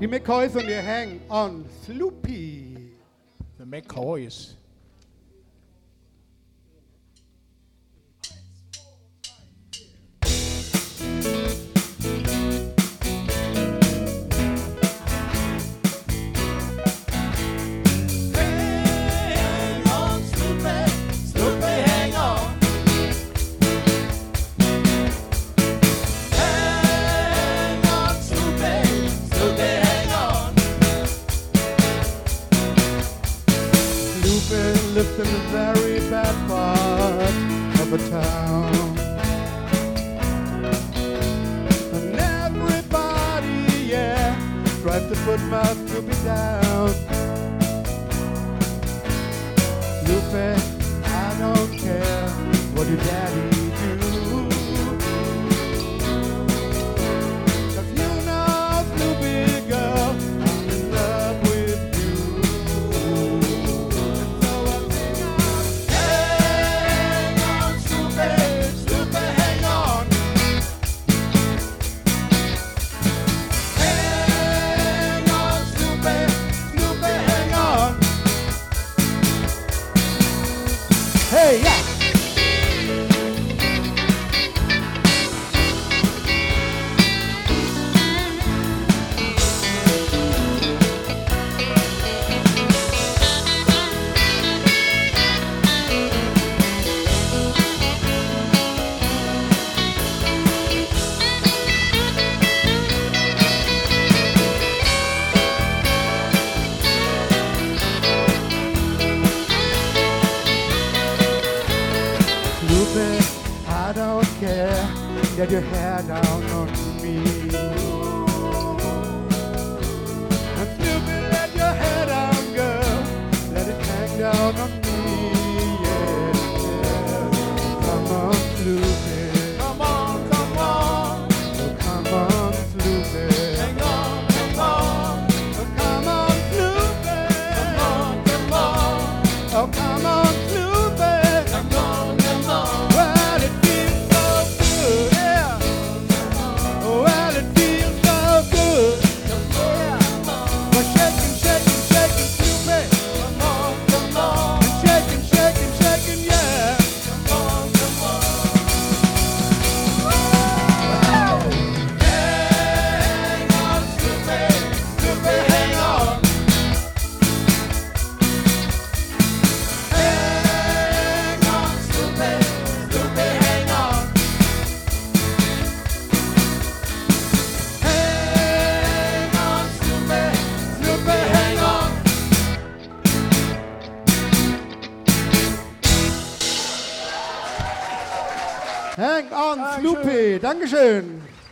Die McCoys und ihr Hang on Sloopy. The McCoys. Lives in a very bad part of a town, and everybody, yeah, tries to put my Sloopy down. Sloopy, I don't care what your daddy do, 'cause you know, Sloopy girl, I'm in love with you. Hey, yeah! I don't care, get your hair down on me. And Sloopy, let your hair down, girl, let it hang down on me, yeah, yeah. Come on, Sloopy. Come on, come on. Oh, come on, Sloopy. Hang on, come on. Oh, come on, Sloopy. Come on, come on. Oh, come on, Sloopy. Come on, come on. Well, it feels so good, yeah. Well, it feels so good. Yeah. Well, shaking, shaking, shaking, Sloopy. Come on, come on. And shaking, shaking, shaking, yeah. Come on, come on. Hang on, Sloopy. Sloopy, hang on. Hang on, Sloopy. Sloopy, hang on. Hang on, Sloopy. Sloopy, hang on. Hang on, Sloopy. Dankeschön.